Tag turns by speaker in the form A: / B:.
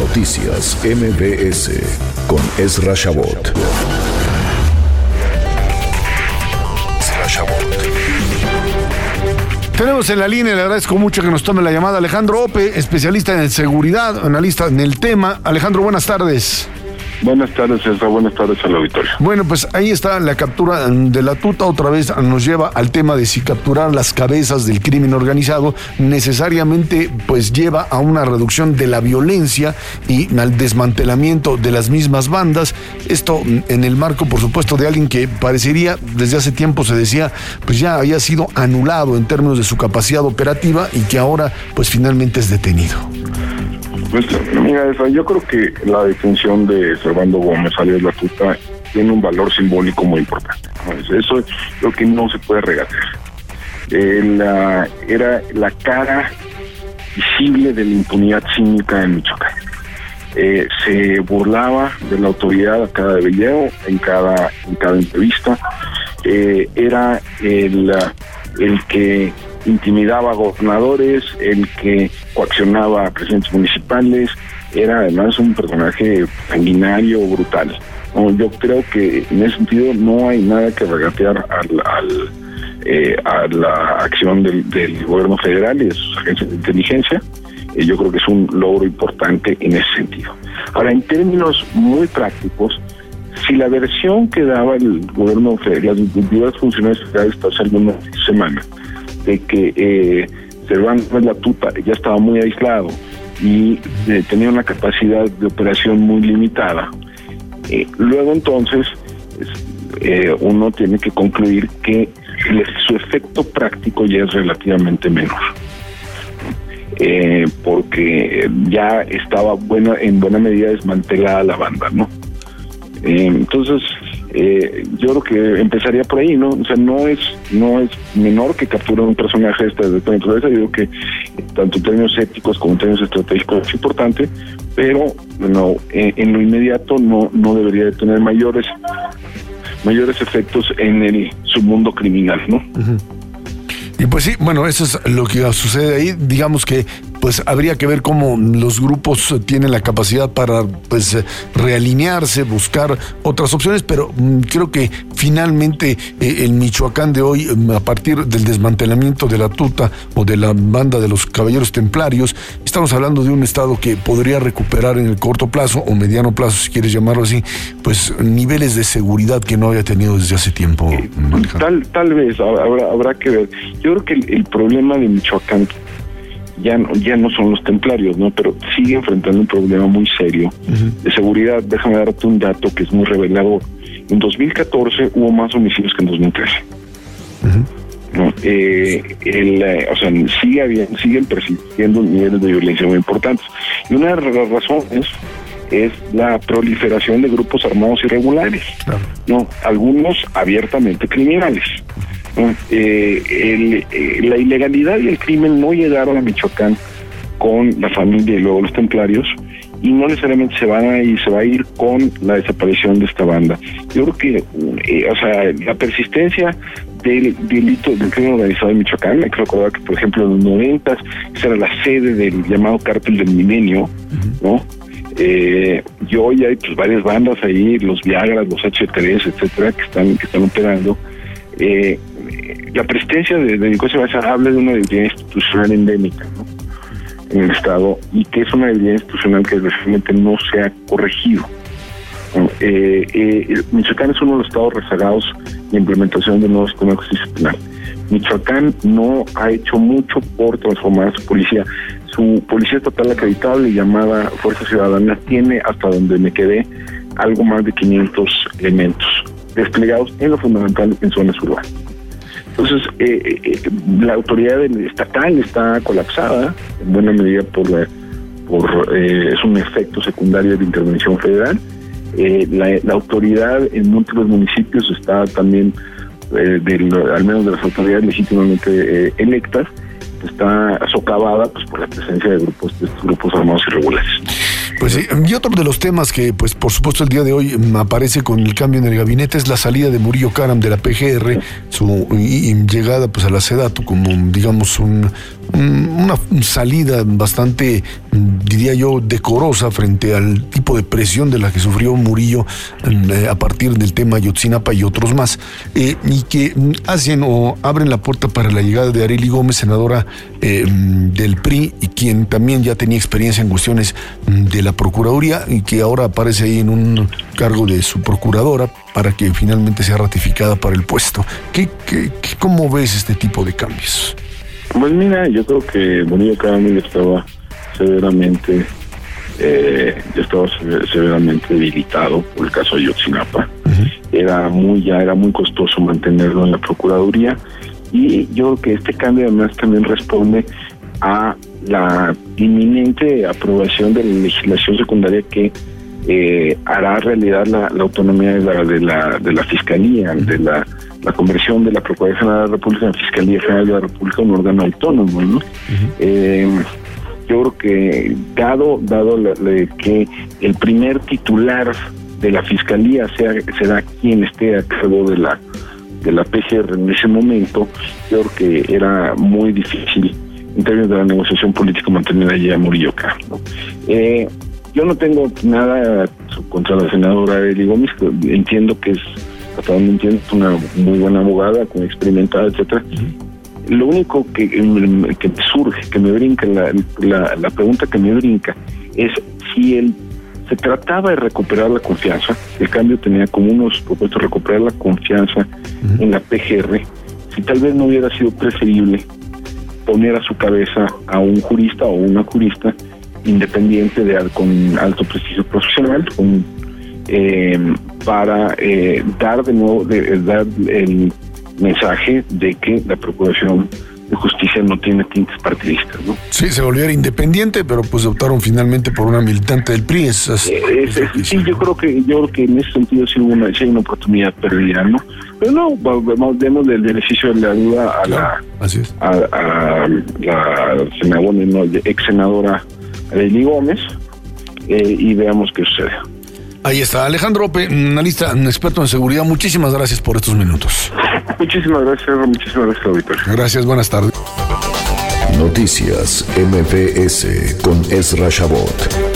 A: Noticias MBS con Ezra Shabot.
B: Tenemos en la línea, le agradezco mucho que nos tome la llamada, Alejandro Ope, especialista en seguridad, analista en el tema. Alejandro, buenas tardes.
C: Buenas tardes, César. Buenas tardes al auditorio.
B: Bueno, pues ahí está la captura de la tuta. Otra vez nos lleva al tema de si capturar las cabezas del crimen organizado necesariamente pues lleva a una reducción de la violencia y al desmantelamiento de las mismas bandas. Esto en el marco, por supuesto, de alguien que parecería, desde hace tiempo se decía, pues ya había sido anulado en términos de su capacidad operativa y que ahora pues finalmente es detenido.
C: Pues mira, yo creo que la detención de Servando Gómez alias La Tuta tiene un valor simbólico muy importante, ¿no? Eso es lo que no se puede regatear. Era la cara visible de la impunidad cínica en Michoacán. Se burlaba de la autoridad a cada video, en cada entrevista. Era el que intimidaba a gobernadores, el que coaccionaba a presidentes municipales. Era además un personaje sanguinario, brutal. No, yo creo que en ese sentido no hay nada que regatear a la acción del gobierno federal y de sus agencias de inteligencia. Yo creo que es un logro importante en ese sentido. Ahora, en términos muy prácticos, si la versión que daba el gobierno federal, las diversas funcionarios federales hasta hace algunas semanas, de que Servando La Tuta ya estaba muy aislado y tenía una capacidad de operación muy limitada, luego entonces uno tiene que concluir que su efecto práctico ya es relativamente menor, porque ya estaba en buena medida desmantelada la banda, ¿no? Entonces yo creo que empezaría por ahí, ¿no? O sea, no es menor que capturar un personaje de esta naturaleza. Yo creo que tanto en términos éticos como en términos estratégicos es importante, pero bueno, en lo inmediato no debería de tener mayores efectos en el submundo criminal, ¿no? Uh-huh.
B: Y pues sí, bueno, eso es lo que sucede ahí. Digamos que pues habría que ver cómo los grupos tienen la capacidad para pues realinearse, buscar otras opciones, pero creo que finalmente el Michoacán de hoy, a partir del desmantelamiento de La Tuta o de la banda de los Caballeros Templarios, estamos hablando de un estado que podría recuperar en el corto plazo o mediano plazo, si quieres llamarlo así, pues niveles de seguridad que no había tenido desde hace tiempo.
C: Tal vez habrá que ver. Yo creo que el problema de Michoacán ya no son los templarios, ¿no? Pero sigue enfrentando un problema muy serio de seguridad. Déjame darte un dato que es muy revelador. En 2014 hubo más homicidios que en 2013. ¿No? Siguen persistiendo niveles de violencia muy importantes. Y una de las razones es la proliferación de grupos armados irregulares, ¿no? Algunos abiertamente criminales. La ilegalidad y el crimen no llegaron a Michoacán con la familia y luego los templarios, y no necesariamente se va a ir con la desaparición de esta banda. Yo creo que la persistencia del delito del crimen organizado en Michoacán, hay que recordar que por ejemplo en los 90 esa era la sede del llamado Cártel del Milenio, ¿no? Y hoy hay pues varias bandas ahí, los Viagras, los H3, etcétera, que están operando. La persistencia de delincuencia organizada habla de una debilidad institucional endémica, ¿no? En el Estado, y que es una debilidad institucional que realmente no se ha corregido. Michoacán es uno de los estados rezagados de implementación del nuevo sistema disciplinar. Michoacán no ha hecho mucho por transformar su policía. Su policía estatal acreditable, llamada Fuerza Ciudadana, tiene, hasta donde me quedé, algo más de 500 elementos desplegados en lo fundamental en zonas urbanas. Entonces, la autoridad estatal está colapsada, en buena medida es un efecto secundario de la intervención federal. La autoridad en múltiples municipios está también, al menos de las autoridades legítimamente electas, está socavada pues por la presencia de estos grupos armados irregulares.
B: Pues sí, y otro de los temas que, pues por supuesto, el día de hoy aparece con el cambio en el gabinete es la salida de Murillo Karam de la PGR, su llegada pues a la SEDATU como, digamos, una salida bastante diría yo, decorosa frente al tipo de presión de la que sufrió Murillo a partir del tema Ayotzinapa y otros más, y que hacen o abren la puerta para la llegada de Arely Gómez, senadora del PRI, y quien también ya tenía experiencia en cuestiones de la Procuraduría y que ahora aparece ahí en un cargo de su procuradora para que finalmente sea ratificada para el puesto. ¿Cómo ves este tipo de cambios?
C: Pues mira, yo creo que Murillo Karam estaba severamente debilitado por el caso de Ayotzinapa. Era muy costoso mantenerlo en la Procuraduría, y yo creo que este cambio además también responde a la inminente aprobación de la legislación secundaria que hará realidad la autonomía de la Fiscalía, de la conversión de la Procuraduría General de la República en Fiscalía General de la República, un órgano autónomo, ¿no? Yo creo que dado que el primer titular de la Fiscalía será quien esté a cargo de la PGR en ese momento, yo creo que era muy difícil en términos de la negociación política mantener allí a Murillo Karam, ¿no? Yo no tengo nada contra la senadora Arely Gómez, entiendo que hasta donde entiendo, es una muy buena abogada, experimentada, etcétera. Lo único que me surge, que me brinca, la pregunta que me brinca, es si se trataba de recuperar la confianza. El cambio tenía como unos propuestos recuperar la confianza en la PGR, si tal vez no hubiera sido preferible poner a su cabeza a un jurista o una jurista independiente con alto prestigio profesional, para dar el mensaje de que la Procuración de Justicia no tiene tintes partidistas, ¿no?
B: Sí, se volviera independiente, pero pues optaron finalmente por una militante del PRI.
C: Sí, yo creo que en ese sentido sí hay una oportunidad perdida, ¿no? Pero no, demos el beneficio de la duda a la ex senadora Arely Gómez, y veamos qué sucede.
B: Ahí está, Alejandro Ope, analista, experto en seguridad. Muchísimas gracias por estos minutos.
C: Muchísimas gracias, auditorio.
B: Gracias, buenas tardes.
A: Noticias MBS con Ezra Shabot.